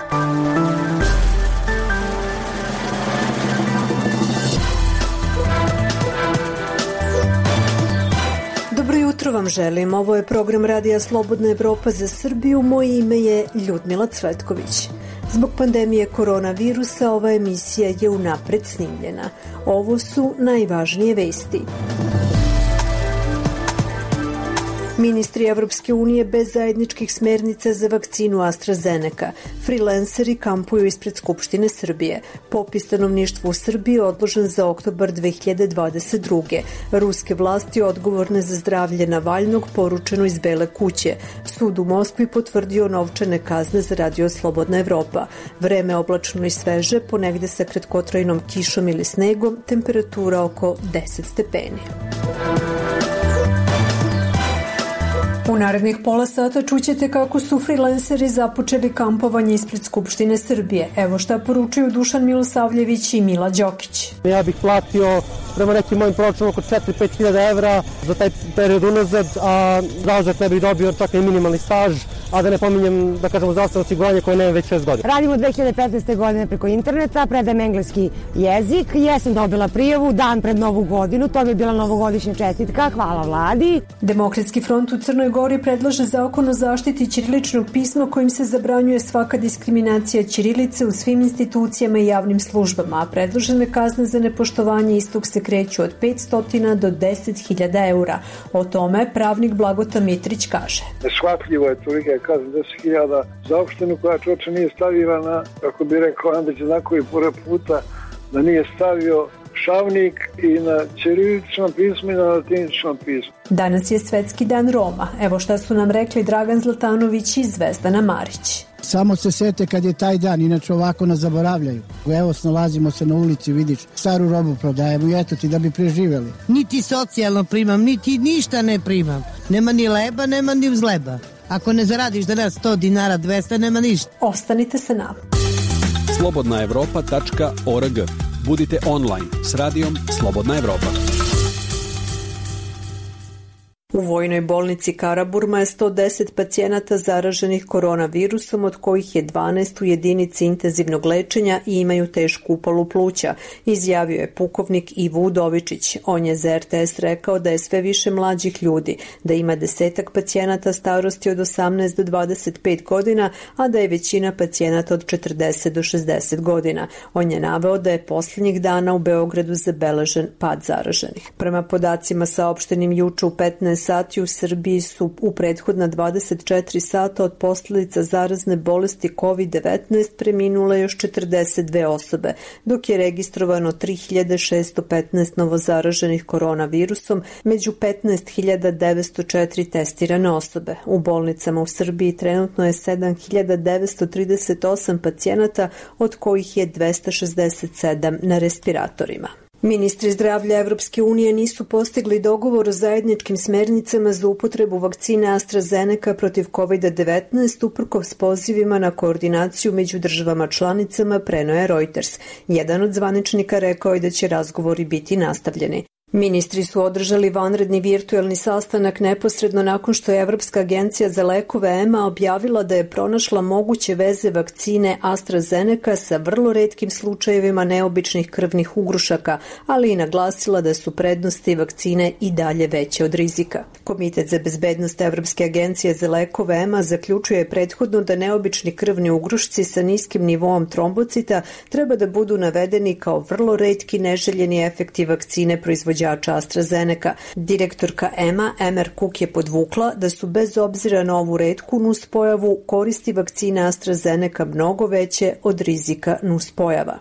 Jutro vam želim. Ovo je program Radija Slobodna Evropa za Srbiju. Moje ime je Ljudmila Cvetković. Zbog pandemije koronavirusa ova emisija je unapred snimljena. Ovo su najvažnije vesti. Ministri Evropske unije bez zajedničkih smernica za vakcinu AstraZeneca. Freelanceri kampuju ispred Skupštine Srbije. Popis stanovništva u Srbiji odložen za oktobar 2022. Ruske vlasti odgovorne za zdravlje Navalnog poručeno iz Bele kuće. Sud u Moskvi potvrdio novčane kazne za Radio Slobodna Evropa. Vreme oblačno i sveže, ponegde sa kratkotrajnom kišom ili snegom, temperatura oko 10 stepeni. U narednih pola sata čućete kako su freelanceri započeli kampovanje ispred Skupštine Srbije. Evo šta poručuju Dušan Milosavljević i Mila Đokić. Ja bih platio prema nekim mojim proračunima oko 4-5 hiljada evra za taj period unazad, a zauzet ne bih dobio čak i minimalni staž, a da ne pominjem, da kažemo, zdravstveno osiguranje koje nema već 6 godina. Radimo 2015. godine preko interneta, predajem engleski jezik, jesam dobila prijavu dan pred Novu godinu, to mi je bila novogodišnja čestitka, hvala vladi. Demokratski front u Crnoj Gori predlaže zakon o zaštiti ćiriličnog pisma kojim se zabranjuje svaka diskriminacija ćirilice u svim institucijama i javnim službama, a predložene kazne za nepoštovanje istog se kreću od 500 do 10.000 eura. O tome pravnik Blagota Mitrić kaže. Neshvatljivo je tolika kazna 10.000 za opštinu koja čoče nije stavila na, kako bi rekao Andrić, znakovi pored puta, da nije stavio šavnik i na ćiriličnom pismu i na latiničnom pismu. Danas je Svetski dan Roma. Evo šta su nam rekli Dragan Zlatanović i Zvezdana Marić. Samo se sete kad je taj dan, inače ovako nas zaboravljaju. Evo, snalazimo se na ulici, vidiš, staru robu prodajemo i eto ti da bi preživjeli. Niti socijalno primam, niti ništa ne primam. Nema ni leba, nema ni vzleba. Ako ne zaradiš danas 100 dinara, 200, nema ništa. Ostanite sa nama. slobodnaevropa.org. Budite online s radijom Slobodna Evropa. U vojnoj bolnici Karaburma je 110 pacijenata zaraženih koronavirusom, od kojih je 12 u jedinici intenzivnog lečenja i imaju tešku upalu pluća, izjavio je pukovnik Ivo Udovičić. On je za RTS rekao da je sve više mlađih ljudi, da ima 10 pacijenata starosti od 18 do 25 godina, a da je većina pacijenata od 40 do 60 godina. On je naveo da je posljednjih dana u Beogradu zabeležen pad zaraženih. Prema podacima saopštenim juče u 15 sati u Srbiji su u prethodna 24 sata od posljedica zarazne bolesti COVID-19 preminule još 42 osobe, dok je registrovano 3615 novozaraženih koronavirusom, među 15.904 testirane osobe. U bolnicama u Srbiji trenutno je 7.938 pacijenata, od kojih je 267 na respiratorima. Ministri zdravlja Evropske unije nisu postigli dogovor o zajedničkim smernicama za upotrebu vakcine AstraZeneca protiv COVID-19 uprkos pozivima na koordinaciju među državama članicama, preneo je Reuters. Jedan od zvaničnika rekao je da će razgovori biti nastavljeni. Ministri su održali vanredni virtuelni sastanak neposredno nakon što je Evropska agencija za lekove EMA objavila da je pronašla moguće veze vakcine AstraZeneca sa vrlo retkim slučajevima neobičnih krvnih ugrušaka, ali i naglasila da su prednosti vakcine i dalje veće od rizika. Komitet za bezbednost Evropske agencije za lekove EMA zaključuje prethodno da neobični krvni ugrušci sa niskim nivoom trombocita treba da budu navedeni kao vrlo retki neželjeni efekti vakcine proizvođača AstraZeneca. Direktorka EMA, Emer Cook, je podvukla da su bez obzira na ovu retku nuspojavu koristi vakcine AstraZeneca mnogo veće od rizika nuspojava.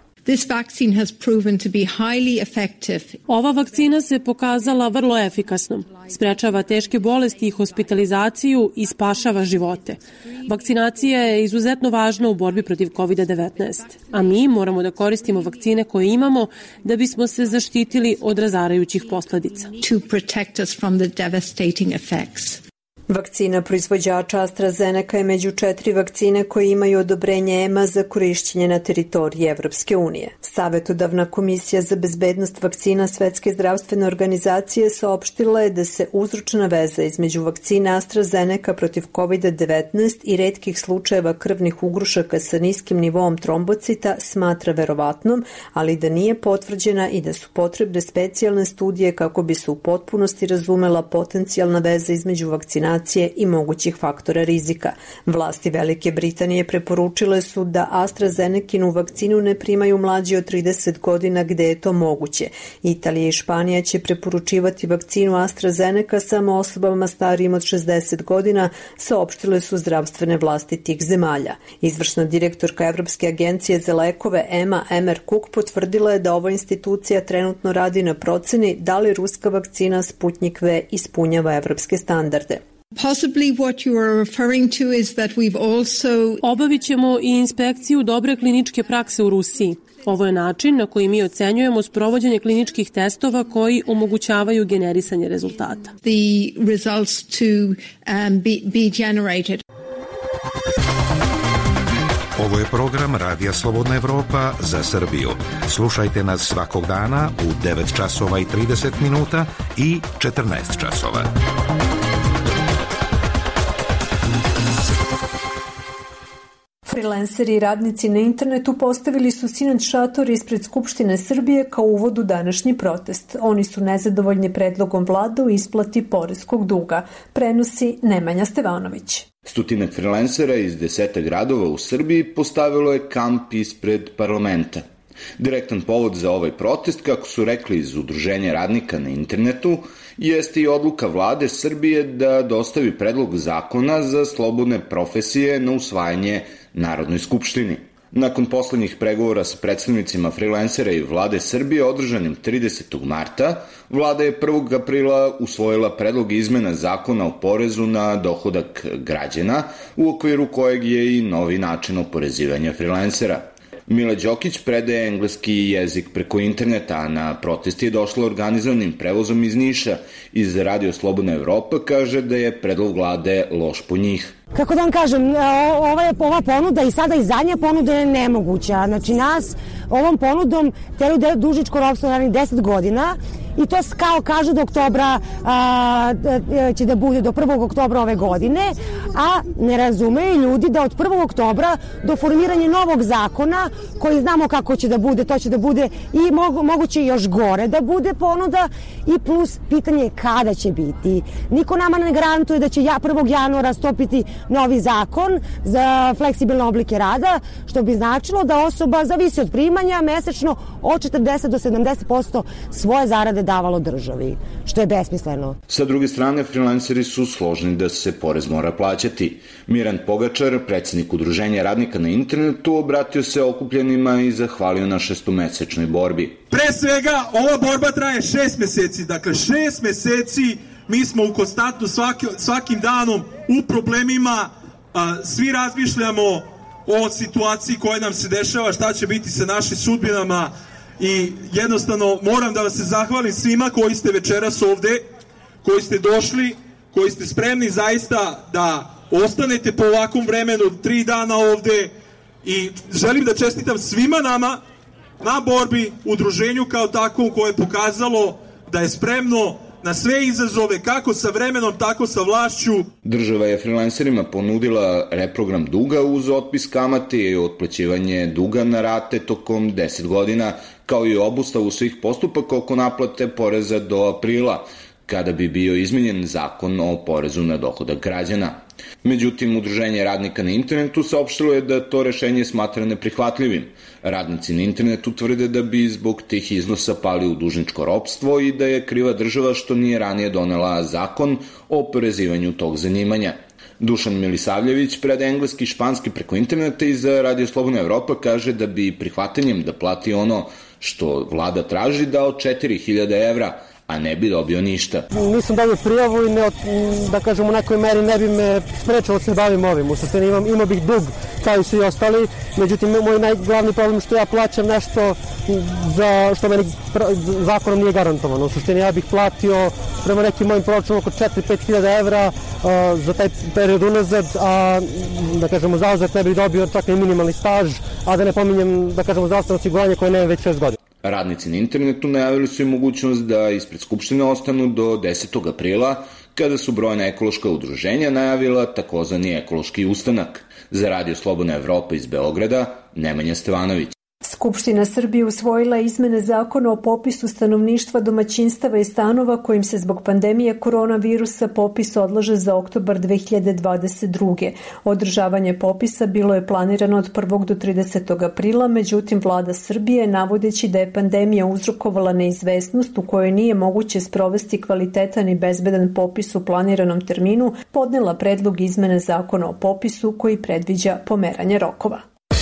Ova vakcina se pokazala vrlo efikasnom. Sprečava teške bolesti i hospitalizaciju i spašava živote. Vakcinacija je izuzetno važna u borbi protiv COVID-19, a mi moramo da koristimo vakcine koje imamo da bismo se zaštitili od razarajućih posledica. Vakcina proizvođača AstraZeneca je među 4 vakcine koje imaju odobrenje EMA za korišćenje na teritoriji Evropske unije. Savetodavna komisija za bezbednost vakcina Svetske zdravstvene organizacije saopštila je da se uzročna veza između vakcine AstraZeneca protiv COVID-19 i retkih slučajeva krvnih ugrušaka sa niskim nivoom trombocita smatra verovatnom, ali da nije potvrđena i da su potrebne specijalne studije kako bi se u potpunosti razumela potencijalna veza između vakcinacije i mogućih faktora rizika. Vlasti Velike Britanije preporučile su da AstraZenecinu vakcinu ne primaju mlađi od 30 godina gde je to moguće. Italija i Španija će preporučivati vakcinu AstraZeneca samo osobama starijim od 60 godina, saopštile su zdravstvene vlasti tih zemalja. Izvršna direktorka Evropske agencije za lekove EMA Emer Cook potvrdila je da ova institucija trenutno radi na proceni da li ruska vakcina Sputnik V ispunjava evropske standarde. Possibly what you are referring to is that we've also... Obavit ćemo i inspekciju dobre kliničke prakse u Rusiji. Ovo je način na koji mi ocenjujemo sprovođenje kliničkih testova koji omogućavaju generisanje rezultata. The results to be generated. Ovo je program Radija Slobodna Evropa za Srbiju. Slušajte nas svakog dana u 9 časova i 30 minuta i 14 časova. Freelanceri i radnici na internetu postavili su sinoć šator ispred Skupštine Srbije kao uvod u današnji protest. Oni su nezadovoljni predlogom vlade u isplati poreskog duga, prenosi Nemanja Stevanović. Stotine freelancera iz 10 gradova u Srbiji postavilo je kamp ispred parlamenta. Direktan povod za ovaj protest, kako su rekli iz Udruženja radnika na internetu, jeste i odluka vlade Srbije da dostavi predlog zakona za slobodne profesije na usvajanje Narodnoj skupštini. Nakon poslednjih pregovora sa predstavnicima freelancera i vlade Srbije održanim 30. marta, vlada je 1. aprila usvojila predlog izmena zakona o porezu na dohodak građana, u okviru kojeg je i novi način oporezivanja freelancera. Mila Đokić predaje engleski jezik preko interneta, a na protest je došla organizovanim prevozom iz Niša. Iz Radio Slobodna Evropa kaže da je predlog vlade loš po njih. Kako da vam kažem, ova ponuda i sada i zadnja ponuda je nemoguća. Znači nas ovom ponudom teraju dužničko ropstvo narednih 10 godina i to kao kažu do oktobra će da bude do 1. oktobra ove godine, a ne razumeju ljudi da od 1. oktobra do formiranja novog zakona, koji znamo kako će da bude, to će da bude i moguće još gore da bude ponuda i plus pitanje kada će biti. Niko nama ne garantuje da će 1. januara stopiti novi zakon za fleksibilne oblike rada, što bi značilo da osoba zavisi od primanja mesečno od 40 do 70% svoje zarade davalo državi, što je besmisleno. Sa druge strane, freelanceri su složni da se porez mora plaćati. Miran Pogačar, predsjednik Udruženja radnika na internetu, obratio se okupljenima i zahvalio na 6-mesečnoj borbi. Pre svega, ova borba traje 6 meseci. Dakle, 6 meseci mi smo u konstantno svakim danom u problemima, svi razmišljamo o situaciji koja nam se dešava, šta će biti sa našim sudbinama i jednostavno moram da vam se zahvalim svima koji ste večeras ovde, koji ste došli, koji ste spremni zaista da ostanete po ovakvom vremenu 3 dana ovde i želim da čestitam svima nama na borbi, udruženju kao takvom koje je pokazalo da je spremno na sve izazove, kako sa vremenom, tako sa vlašću. Država je freelancerima ponudila reprogram duga uz otpis kamate i otplaćivanje duga na rate tokom 10 godina, kao i obustavu svih postupaka oko naplate poreza do aprila, kada bi bio izmenjen zakon o porezu na dohodak građana. Međutim, Udruženje radnika na internetu saopštilo je da to rešenje smatra neprihvatljivim. Radnici na internetu tvrde da bi zbog tih iznosa pali u dužničko ropstvo i da je kriva država što nije ranije donela zakon o oporezivanju tog zanimanja. Dušan Milisavljević predaje engleski i španski preko interneta i za Radio Slobodna Evropa kaže da bi prihvatanjem da plati ono što vlada traži dao 4000 evra, a ne bi dobio ništa. Nisam dobio prijavu i da kažem u nekoj meri ne bi me sprečilo da se bavim ovim. U suštini imao bih dug kao i svi ostali, međutim moj najglavni problem što ja plaćam nešto za što meni zakonom nije garantovano. U suštini ja bih platio prema nekim mojim proračunima oko 4-5 hiljada evra za taj period unazad, a da kažemo zauzet ne bih dobio čak i minimalni staž, a da ne pominjem da kažemo zdravstveno osiguranje koje nema već 6 godina. Radnici na internetu najavili su i mogućnost da ispred Skupštine ostanu do 10. aprila, kada su brojna ekološka udruženja najavila takozvani ekološki ustanak. Za Radio Slobodna Evropa iz Beograda, Nemanja Stevanović. Skupština Srbije usvojila izmene zakona o popisu stanovništva, domaćinstava i stanova kojim se zbog pandemije koronavirusa popis odlaže za oktobar 2022. Održavanje popisa bilo je planirano od 1. do 30. aprila, međutim vlada Srbije, navodeći da je pandemija uzrokovala neizvesnost u kojoj nije moguće sprovesti kvalitetan i bezbedan popis u planiranom terminu, podnela predlog izmene zakona o popisu koji predviđa pomeranje rokova.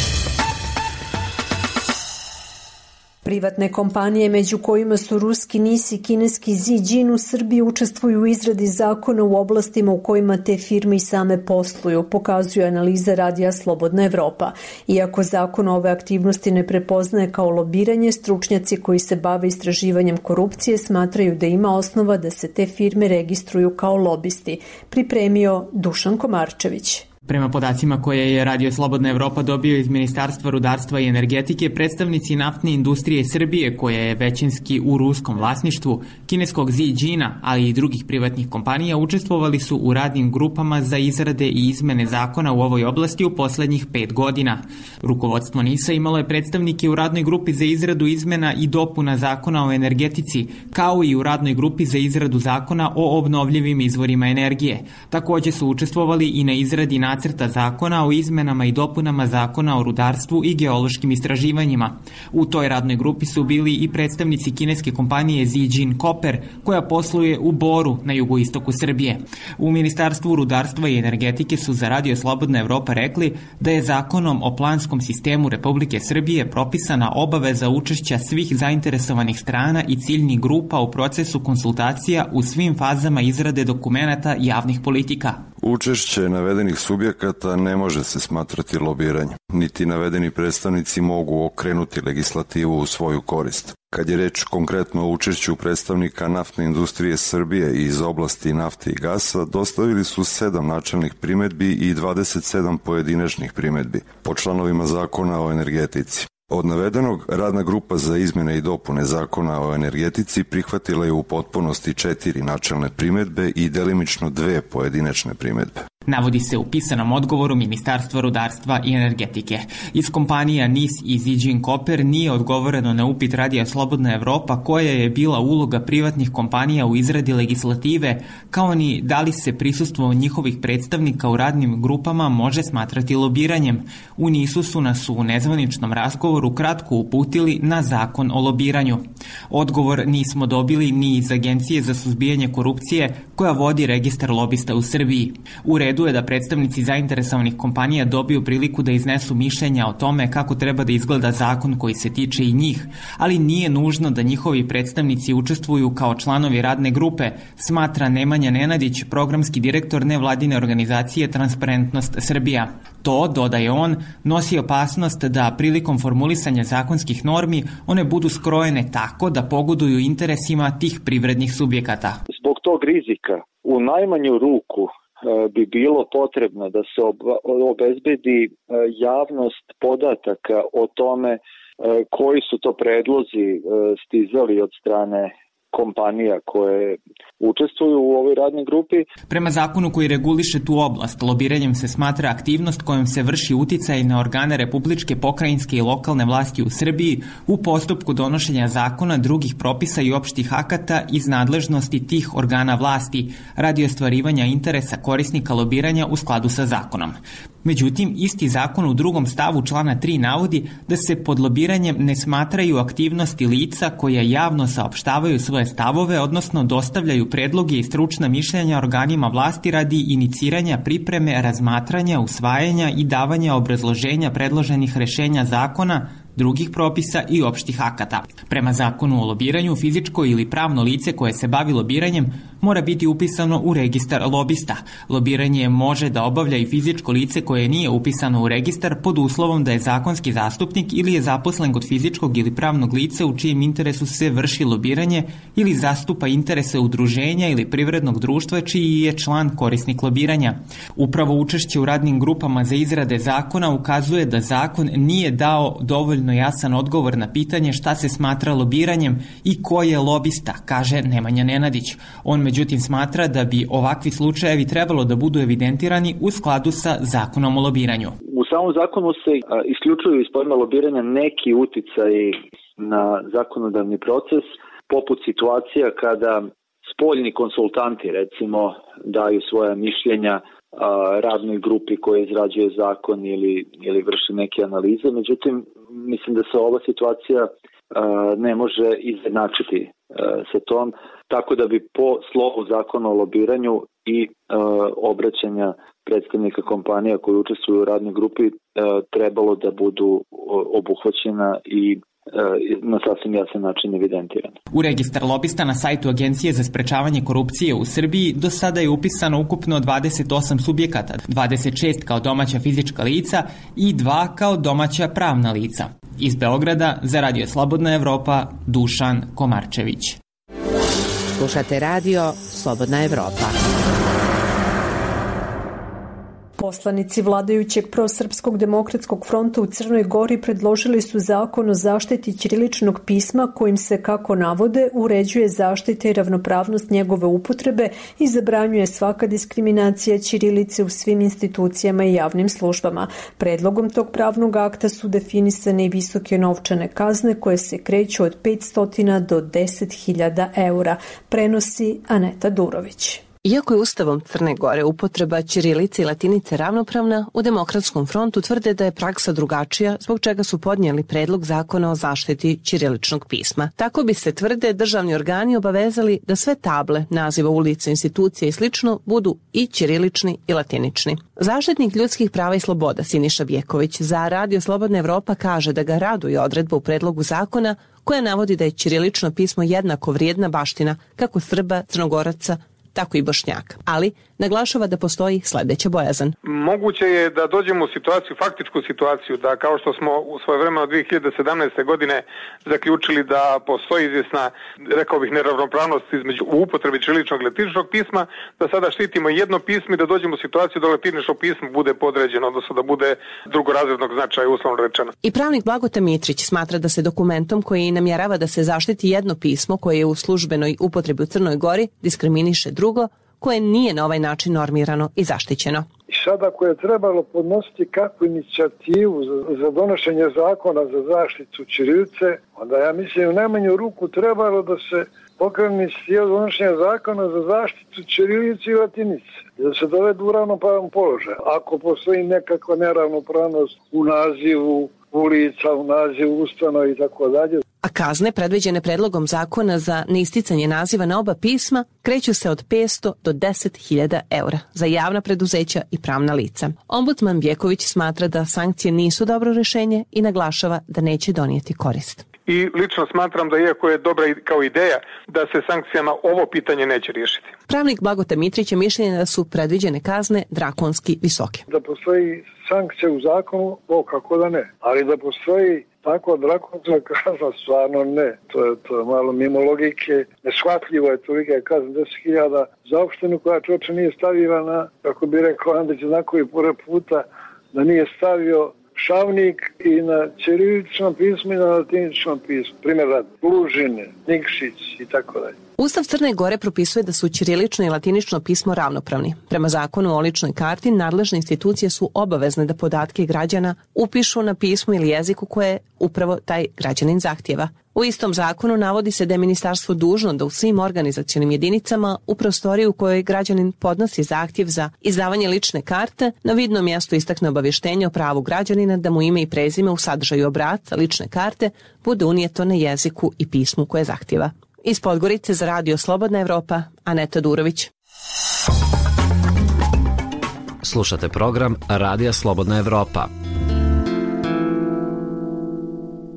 Privatne kompanije, među kojima su ruski NIS i kineski Zijin, u Srbiji učestvuju u izradi zakona u oblastima u kojima te firme i same posluju, pokazuje analiza Radija Slobodna Evropa. Iako zakon ove aktivnosti ne prepoznaje kao lobiranje, stručnjaci koji se bave istraživanjem korupcije smatraju da ima osnova da se te firme registruju kao lobisti, pripremio Dušan Komarčević. Prema podacima koje je Radio Slobodna Evropa dobio iz Ministarstva rudarstva i energetike, predstavnici naftne industrije Srbije, koja je većinski u ruskom vlasništvu, kineskog Zijina, ali i drugih privatnih kompanija, učestvovali su u radnim grupama za izrade i izmene zakona u ovoj oblasti u poslednjih 5 godina. Rukovodstvo NIS-a imalo je predstavnike u radnoj grupi za izradu izmena i dopuna zakona o energetici, kao i u radnoj grupi za izradu zakona o obnovljivim izvorima energije. Takođe su učestvovali i na izradi nacrta zakona o izmenama i dopunama zakona o rudarstvu i geološkim istraživanjima. U toj radnoj grupi su bili i predstavnici kineske kompanije Zijin Copper, koja posluje u Boru na jugoistoku Srbije. U Ministarstvu rudarstva i energetike su za Radio Slobodna Evropa rekli da je zakonom o planskom sistemu Republike Srbije propisana obaveza učešća svih zainteresovanih strana i ciljnih grupa u procesu konsultacija u svim fazama izrade dokumenata javnih politika. Učešće navedenih subjekata ne može se smatrati lobiranjem, niti navedeni predstavnici mogu okrenuti legislativu u svoju korist. Kad je reč konkretno o učešću predstavnika naftne industrije Srbije iz oblasti nafte i gasa, dostavili su 7 načelnih primedbi i 27 pojedinačnih primedbi po članovima zakona o energetici. Od navedenog, radna grupa za izmjene i dopune zakona o energetici prihvatila je u potpunosti 4 načelne primedbe i delimično 2 pojedinačne primedbe. Navodi se u pisanom odgovoru Ministarstva rudarstva i energetike. Iz kompanija NIS i Zijin Copper nije odgovoreno na upit Radija Slobodna Evropa koja je bila uloga privatnih kompanija u izradi legislative, kao ni da li se prisustvo njihovih predstavnika u radnim grupama može smatrati lobiranjem. U NIS-u su nas u nezvaničnom razgovoru kratko uputili na zakon o lobiranju. Odgovor nismo dobili ni iz Agencije za suzbijanje korupcije koja vodi registar lobista u Srbiji. U redu je da predstavnici zainteresovanih kompanija dobiju priliku da iznesu mišljenja o tome kako treba da izgleda zakon koji se tiče i njih, ali nije nužno da njihovi predstavnici učestvuju kao članovi radne grupe, smatra Nemanja Nenadić, programski direktor nevladine organizacije Transparentnost Srbija. To, dodaje on, nosi opasnost da prilikom formulisanja zakonskih normi one budu skrojene tako da pogoduju interesima tih privrednih subjekata. Zbog tog rizika u najmanju ruku bi bilo potrebno da se obezbedi javnost podataka o tome koji su to predlozi stizali od strane kompanija koje učestvuju u ovoj radnoj grupi. Prema zakonu koji reguliše tu oblast, lobiranjem se smatra aktivnost kojom se vrši uticaj na organe republičke, pokrajinske i lokalne vlasti u Srbiji u postupku donošenja zakona, drugih propisa i opštih akata iz nadležnosti tih organa vlasti radi ostvarivanja interesa korisnika lobiranja u skladu sa zakonom. Međutim, isti zakon u 2. stavu člana 3 navodi da se pod lobiranjem ne smatraju aktivnosti lica koja javno saopštavaju svoje stavove, odnosno dostavljaju predloge i stručna mišljenja organima vlasti radi iniciranja, pripreme, razmatranja, usvajanja i davanja obrazloženja predloženih rešenja zakona, drugih propisa i opštih akata. Prema zakonu o lobiranju, fizičko ili pravno lice koje se bavi lobiranjem mora biti upisano u registar lobista. Lobiranje može da obavlja i fizičko lice koje nije upisano u registar pod uslovom da je zakonski zastupnik ili je zaposlen kod fizičkog ili pravnog lica u čijem interesu se vrši lobiranje ili zastupa interese udruženja ili privrednog društva čiji je član korisnik lobiranja. Upravo učešće u radnim grupama za izrade zakona ukazuje da zakon nije dao dovoljno jasan odgovor na pitanje šta se smatra lobiranjem i ko je lobista, kaže Nemanja Nenadić. On međutim smatra da bi ovakvi slučajevi trebalo da budu evidentirani u skladu sa zakonom o lobiranju. U samom zakonu se isključuju iz pojma lobiranja neki uticaji na zakonodavni proces, poput situacija kada spoljni konsultanti recimo daju svoja mišljenja radnoj grupi koja izrađuje zakon ili vrši neke analize. Međutim, mislim da se ova situacija ne može izjednačiti sa tom, tako da bi po slovu zakona o lobiranju i obraćanja predstavnika kompanija koji učestvuju u radnoj grupi trebalo da budu obuhvaćena i na sasvim jasan način evidentirano. U registar lobista na sajtu Agencije za sprečavanje korupcije u Srbiji do sada je upisano ukupno 28 subjekata, 26 kao domaća fizička lica i 2 kao domaća pravna lica. Iz Beograda za Radio Slobodna Evropa, Dušan Komarčević. Slušate Radio Slobodna Evropa. Poslanici vladajućeg prosrpskog demokratskog fronta u Crnoj Gori predložili su zakon o zaštiti ćiriličnog pisma kojim se, kako navode, uređuje zaštita i ravnopravnost njegove upotrebe i zabranjuje svaka diskriminacija ćirilice u svim institucijama i javnim službama. Predlogom tog pravnog akta su definisane i visoke novčane kazne koje se kreću od 500 do 10.000 eura, prenosi Aneta Durović. Iako je Ustavom Crne Gore upotreba ćirilice i latinice ravnopravna, u Demokratskom frontu tvrde da je praksa drugačija, zbog čega su podnijeli predlog zakona o zaštiti ćiriličnog pisma. Tako bi se, tvrde, državni organi obavezali da sve table, naziva ulica, institucija i slično budu i ćirilični i latinični. Zaštitnik ljudskih prava i sloboda Siniša Bjeković za Radio Slobodna Evropa kaže da ga raduje odredba u predlogu zakona koja navodi da je ćirilično pismo jednako vrijedna baština kako Srba, Crnogoraca, tako i Bošnjaka. Ali naglašava da postoji sledeća bojazan. Moguće je da dođemo u situaciju, faktičku situaciju, da kao što smo u svoje vremeno 2017. godine zaključili da postoji izvjesna, rekao bih, neravnopravnost između upotrebi ćiriličnog i latiničnog pisma, da sada štitimo jedno pismo i da dođemo u situaciju da latinično pismo bude podređeno, odnosno da bude drugorazrednog značaja, uslovno rečeno. I pravnik Blagota Mitrić smatra da se dokumentom koji namjerava da se zaštiti jedno pismo koje je u službenoj upotrebi u Crnoj Gori diskriminiše drugo, koje nije na ovaj način normirano i zaštićeno. I sada ako je trebalo podnositi kakvu inicijativu za donošenje zakona za zaštitu ćirilice, onda ja mislim u najmanju ruku trebalo da se pokrene inicijativa donošenja zakona za zaštitu ćirilice i latinice, da se dovedu u ravnopravan položaj. Ako postoji nekakva neravnopravnost u nazivu ulica, u nazivu ustanova i tako dalje. A kazne predviđene predlogom zakona za neisticanje naziva na oba pisma kreću se od 500 do 10.000 eura za javna preduzeća i pravna lica. Ombudsman Bjeković smatra da sankcije nisu dobro rešenje i naglašava da neće donijeti korist. I lično smatram da, iako je dobra kao ideja, da se sankcijama ovo pitanje neće riješiti. Pravnik Blagota Mitrić je mišljenja da su predviđene kazne drakonski visoke. Da postoji sankcija u zakonu, kako da ne, ali da postoji tako drakonska kazna, stvarno ne. To je malo mimo logike. Neshvatljivo je tolika kazna 10.000 za opštinu koja čoče nije stavila na, kako bi rekao Andrić znakovi pored puta, da nije stavio šavnik i na ćiriličnom pismu i na latiničnom pismu. Primjer radi, Lužine, Nikšić i tako dalje. Ustav Crne Gore propisuje da su ćirilično i latinično pismo ravnopravni. Prema zakonu o ličnoj karti, nadležne institucije su obavezne da podatke građana upišu na pismu ili jeziku koje upravo taj građanin zahtjeva. U istom zakonu navodi se da je ministarstvo dužno da u svim organizacionim jedinicama u prostoriji u kojoj građanin podnosi zahtjev za izdavanje lične karte na vidnom mjestu istakne obavještenje o pravu građanina da mu ime i prezime u sadržaju obrasca lične karte bude unijeto na jeziku i pismu koje zahtjeva. Iz Podgorice za Radio Slobodna Evropa, Aneta Durović. Slušate program Radija Slobodna Evropa.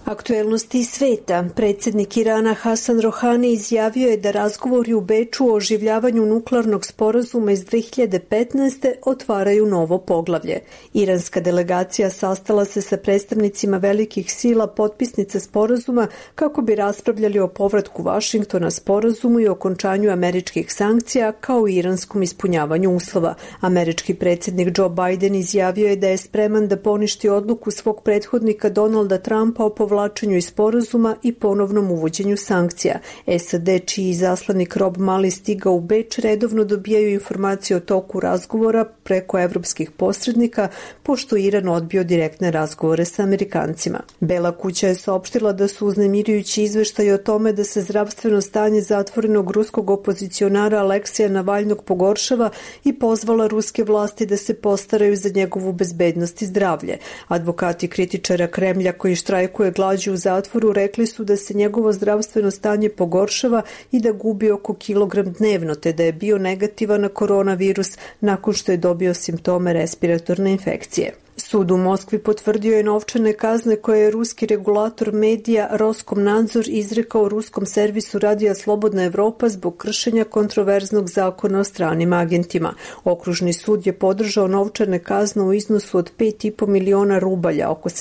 Aktuelnosti sveta. Predsjednik Irana Hasan Rohani izjavio je da razgovori u Beču o oživljavanju nuklearnog sporazuma iz 2015. otvaraju novo poglavlje. Iranska delegacija sastala se sa predstavnicima velikih sila potpisnica sporazuma kako bi raspravljali o povratku Vašingtona sporazumu i okončanju američkih sankcija kao i iranskom ispunjavanju uslova. Američki predsjednik Joe Biden izjavio je da je spreman da poništi odluku svog prethodnika Donalda Trumpa o povlačenju iz sporazuma i ponovnom uvođenju sankcija. SAD, čiji izaslanik Rob Mali stigao u Beč, redovno dobijaju informacije o toku razgovora preko evropskih posrednika, pošto Iran odbio direktne razgovore sa Amerikancima. Bela kuća je saopštila da su uznemirujući izveštaji o tome da se zdravstveno stanje zatvorenog ruskog opozicionara Aleksija Navalnog pogoršava i pozvala ruske vlasti da se postaraju za njegovu bezbednost i zdravlje. Advokati kritičara Kremlja koji štrajkuje glađu u zatvoru rekli su da se njegovo zdravstveno stanje pogoršava i da gubi oko kilogram dnevno, te da je bio negativan na koronavirus nakon što je dobio simptome respiratorne infekcije. Sud u Moskvi potvrdio je novčane kazne koje je ruski regulator medija Roskomnadzor izrekao ruskom servisu Radija Slobodna Evropa zbog kršenja kontroverznog zakona o stranim agentima. Okružni sud je podržao novčane kazne u iznosu od 5,5 miliona rubalja, oko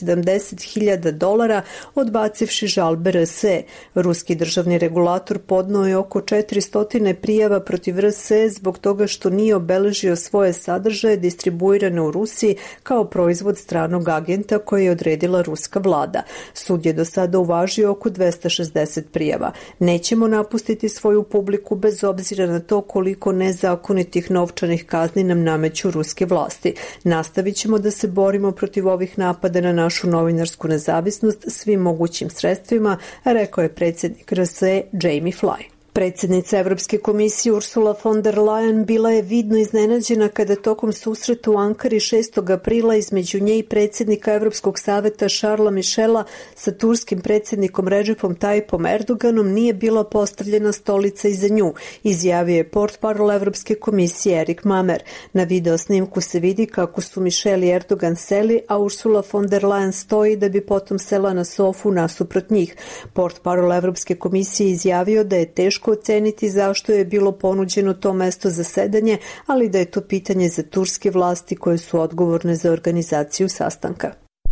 $70.000, odbacivši žalbe RSE. Ruski državni regulator podneo je oko 400 prijava protiv RSE zbog toga što nije obeležio svoje sadržaje distribuirane u Rusiji kao proizvod stranog agenta koje je odredila ruska vlada. Sud je do sada uvažio oko 260 prijava. Nećemo napustiti svoju publiku bez obzira na to koliko nezakonitih novčanih kazni nam nameću ruske vlasti. Nastavit ćemo da se borimo protiv ovih napada na našu novinarsku nezavisnost svim mogućim sredstvima, rekao je predsjednik RSE Jamie Fly. Predsjednica Evropske komisije Ursula von der Leyen bila je vidno iznenađena kada tokom susreta u Ankari 6. aprila između nje i predsjednika Evropskog saveta Charlesa Michela sa turskim predsjednikom Recepom Tayyipom Erdoganom nije bila postavljena stolica iza nju, izjavio je portparol Evropske komisije Erik Mamer. Na video snimku se vidi kako su Michel i Erdogan seli, a Ursula von der Leyen stoji da bi potom sela na sofu nasuprot njih. Portparol Evropske komisije izjavio da je teško oceniti zašto je bilo ponuđeno to mesto za sedanje, ali da je to pitanje za turske vlasti koje su odgovorne za organizaciju sastanka.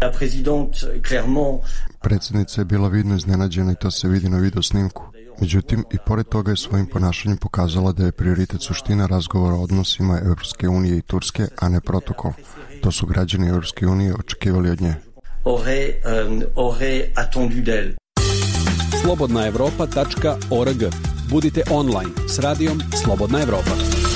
Predsjednica je bila vidno iznenađena i to se vidi na video snimku. Međutim, i pored toga je svojim ponašanjem pokazala da je prioritet suština razgovora o odnosima Evropske unije i Turske, a ne protokol. To su građani Evropske unije očekivali od nje. slobodnaevropa.org. Budite online s radijom Slobodna Evropa.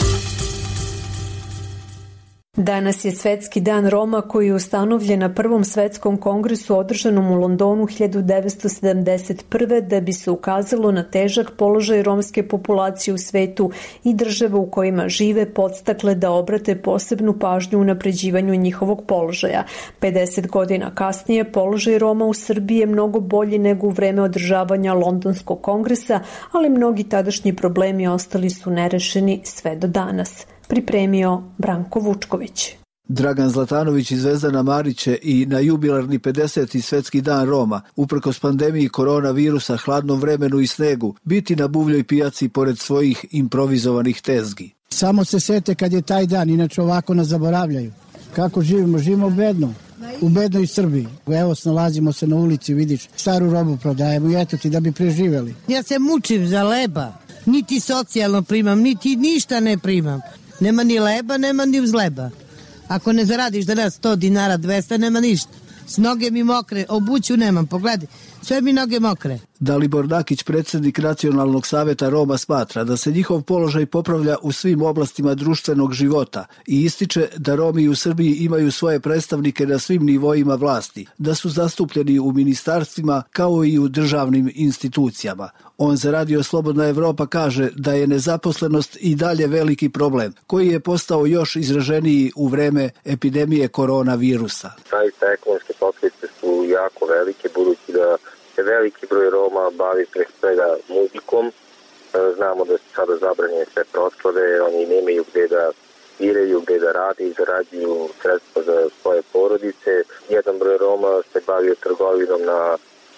Danas je Svetski dan Roma koji je ustanovljen na Prvom svetskom kongresu održanom u Londonu 1971. da bi se ukazalo na težak položaj romske populacije u svetu i države u kojima žive podstakle da obrate posebnu pažnju u napređivanju njihovog položaja. 50 godina kasnije položaj Roma u Srbiji je mnogo bolji nego u vreme održavanja Londonskog kongresa, ali mnogi tadašnji problemi ostali su nerešeni sve do danas. Pripremio Branko Vučković. Dragan Zlatanović i Zvezdana Marić će i na jubilarni 50. Svetski dan Roma, uprkos pandemiji koronavirusa, hladnom vremenu i snegu, biti na buvljoj pijaci pored svojih improvizovanih tezgi. Samo se sete kad je taj dan, inače ovako nas zaboravljaju. Kako živimo? Živimo bedno. U bednoj Srbiji. Evo, snalazimo se na ulici, vidiš, staru robu prodajemo i eto ti da bi preživjeli. Ja se mučim za leba. Niti socijalno primam, niti ništa ne primam. Nema ni leba, nema ni vzleba. Ako ne zaradiš danas 100 dinara, 200, nema ništa. S noge mi mokre, obuću nemam, pogledaj, sve mi noge mokre. Dalibor Dakić, predsjednik Nacionalnog saveta Roma, smatra da se njihov položaj popravlja u svim oblastima društvenog života i ističe da Romi u Srbiji imaju svoje predstavnike na svim nivoima vlasti, da su zastupljeni u ministarstvima kao i u državnim institucijama. On za Radio Slobodna Evropa kaže da je nezaposlenost i dalje veliki problem, koji je postao još izraženiji u vreme epidemije koronavirusa. Zaista ekonomske posljedice su jako velike, budući da se veliki broj Roma bavi pre svega muzikom. Znamo da su sada zabranjene sve proslave, oni nemaju gde da sviraju, gde da rade i zarađuju sredstva za svoje porodice. Jedan broj Roma se bavio trgovinom na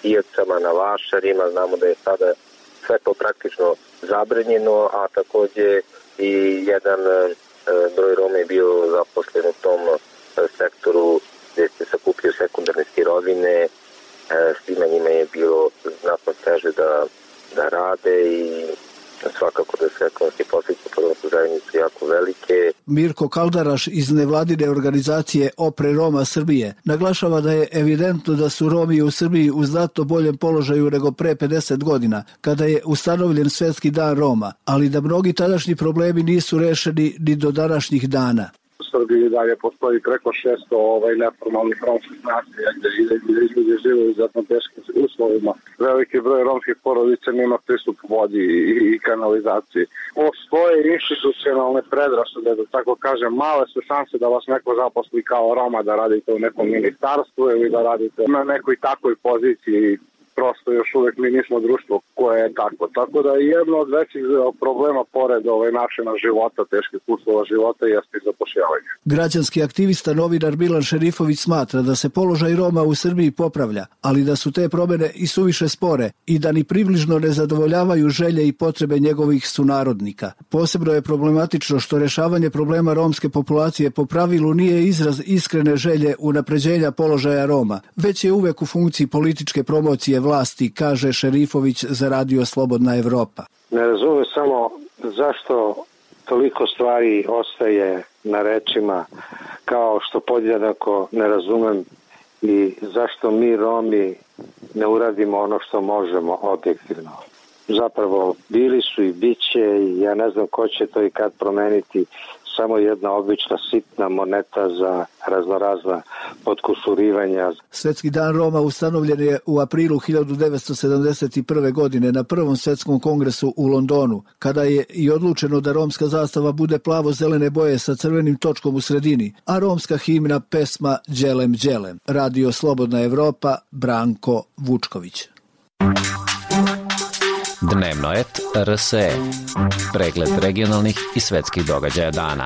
pijacama, na vašarima. Znamo da je sada sve to praktično zabranjeno, a takođe i jedan broj Roma je bio zaposlen u tom sektoru gde se sakupljaju sekundarne sirovine. Svima njima je bilo znatno teže da rade i svakako da se ekonomske posljedice po romsku zajednicu jako velike. Mirko Kaldaraš iz nevladine organizacije Opre Roma Srbije naglašava da je evidentno da su Romi u Srbiji u znatno boljem položaju nego pre 50 godina, kada je ustanovljen Svetski dan Roma, ali da mnogi tadašnji problemi nisu rešeni ni do današnjih dana. U Srbiji dalje postoji preko 600 neformalnih romskih naselja gde ljudi žive u izuzetno teškim uslovima. Veliki broj romskih porodica nema pristup vodi i kanalizaciji. Postoje institucionalne predrasude, da tako kažem, male su šanse da vas neko zaposli kao Roma, da radite u nekom ministarstvu ili da radite na nekoj takvoj poziciji. Prosto još uvek mi nismo društvo koje je tako. Tako da jedno od većih problema pored našina života, teških uslova života, jeste i zapošljavanje. Građanski aktivista novinar Milan Šerifović smatra da se položaj Roma u Srbiji popravlja, ali da su te promene i suviše spore i da ni približno ne zadovoljavaju želje i potrebe njegovih sunarodnika. Posebno je problematično što rešavanje problema romske populacije po pravilu nije izraz iskrene želje unapređenja položaja Roma, već je uvek u funkciji političke promocije vlasti, kaže Šerifović za Radio Slobodna Evropa. Ne razumem samo zašto toliko stvari ostaje na rečima, kao što podjednako ne razumem i zašto mi Romi ne uradimo ono što možemo objektivno. Zapravo bili su i bit će i ja ne znam ko će to i kad promeniti, samo jedna obična sitna moneta za raznorazna podkusurivanja. Svetski dan Roma ustanovljen je u aprilu 1971. godine na Prvom svetskom kongresu u Londonu, kada je i odlučeno da romska zastava bude plavo-zelene boje sa crvenim točkom u sredini, a romska himna pesma Đelem Đelem. Radio Slobodna Evropa, Branko Vučković. Dnevnoet RSE. Pregled regionalnih i svetskih događaja dana.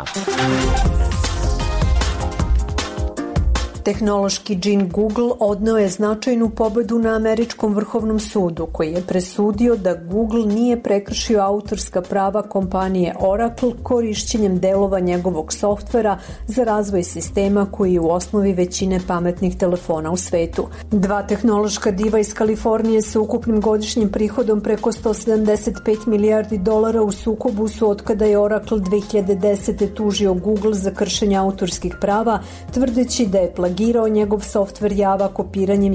Tehnološki džin Google odneo je značajnu pobedu na Američkom vrhovnom sudu, koji je presudio da Google nije prekršio autorska prava kompanije Oracle korišćenjem delova njegovog softvera za razvoj sistema koji je u osnovi većine pametnih telefona u svetu. Dva tehnološka diva iz Kalifornije sa ukupnim godišnjim prihodom preko $175 milijardi u sukobu su otkada je Oracle 2010. tužio Google za kršenje autorskih prava, tvrdeći da je plagirao njegov softver Java kopiranjem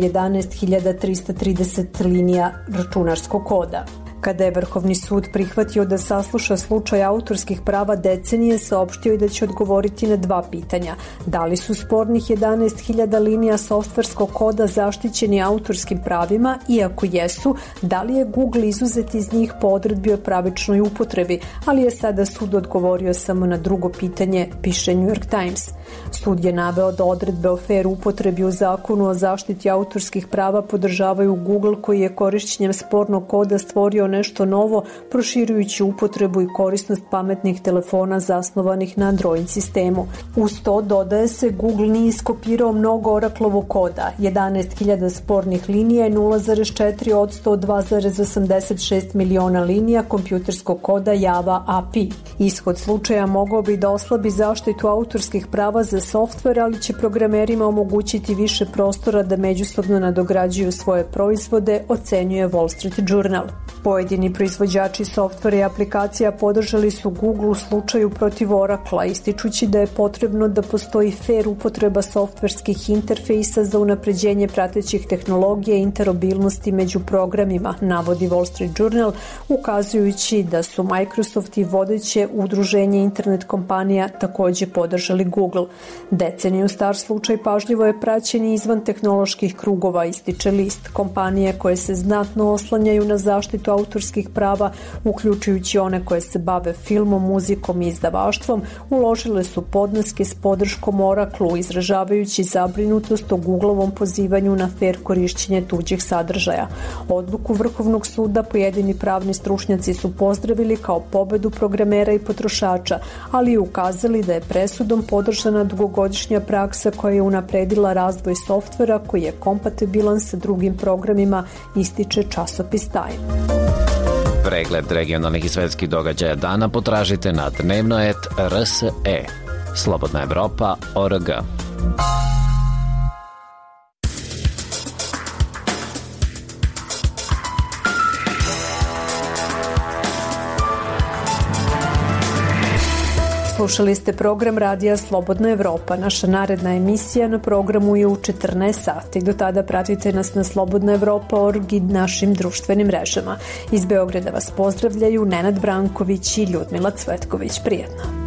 11.330 linija računarskog koda. Kada je Vrhovni sud prihvatio da sasluša slučaj autorskih prava decenije, saopštio je da će odgovoriti na dva pitanja. Da li su spornih 11.000 linija softverskog koda zaštićeni autorskim pravima i ako jesu, da li je Google izuzet iz njih po odredbi o pravičnoj upotrebi, ali je sada sud odgovorio samo na drugo pitanje, piše New York Times. Sud je naveo da odredbe o fair upotrebi u zakonu o zaštiti autorskih prava podržavaju Google, koji je korišćenjem spornog koda stvorio nešto novo, proširujući upotrebu i korisnost pametnih telefona zasnovanih na Android sistemu. Uz to dodaje se, Google nije iskopirao mnogo Oraclovog koda. 11.000 spornih linija je 0,4% od 2,86 miliona linija kompjuterskog koda Java API. Ishod slučaja mogao bi da oslabi zaštitu autorskih prava za softver, ali će programerima omogućiti više prostora da međusobno nadograđuju svoje proizvode, ocenjuje Wall Street Journal. Pojedini proizvođači softvera i aplikacija podržali su Google u slučaju protiv Oracla, ističući da je potrebno da postoji fair upotreba softverskih interfejsa za unapređenje pratećih tehnologija i interoperabilnosti među programima, navodi Wall Street Journal, ukazujući da su Microsoft i vodeće udruženje internet kompanija takođe podržali Google. Deceniju star slučaj pažljivo je praćen izvan tehnoloških krugova, ističe list. Kompanije koje se znatno oslanjaju na zaštitu autorskih prava, uključujući one koje se bave filmom, muzikom i izdavaštvom, uložile su podneske s podrškom Oraklu, izražavajući zabrinutost o Googleovom pozivanju na fer korišćenje tuđih sadržaja. Odluku Vrhovnog suda pojedini pravni stručnjaci su pozdravili kao pobedu programera i potrošača, ali i ukazali da je presudom podržana dugogodišnja praksa koja je unapredila razvoj softvera koji je kompatibilan sa drugim programima, ističe časopis Time. Pregled regionalnih i svetskih događaja dana potražite na dnevnoet.rse. Slobodna Evropa.org. Slušali ste program radija Slobodna Evropa. Naša naredna emisija na programu je u 14 sati. Do tada pratite nas na slobodnaevropa.org i našim društvenim mrežama. Iz Beograda vas pozdravljaju Nenad Branković i Ljudmila Cvetković. Prijetno.